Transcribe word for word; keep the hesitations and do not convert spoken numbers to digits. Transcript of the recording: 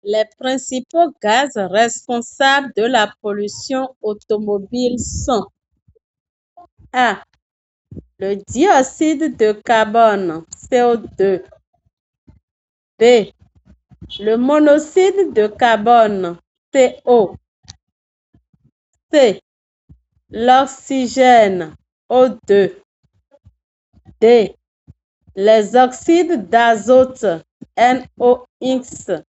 Les principaux gaz responsables de la pollution automobile sont A. Le dioxyde de carbone, C O deux. B. Le monoxyde de carbone, C O. C. L'oxygène, O deux. D. Les oxydes d'azote, N O X.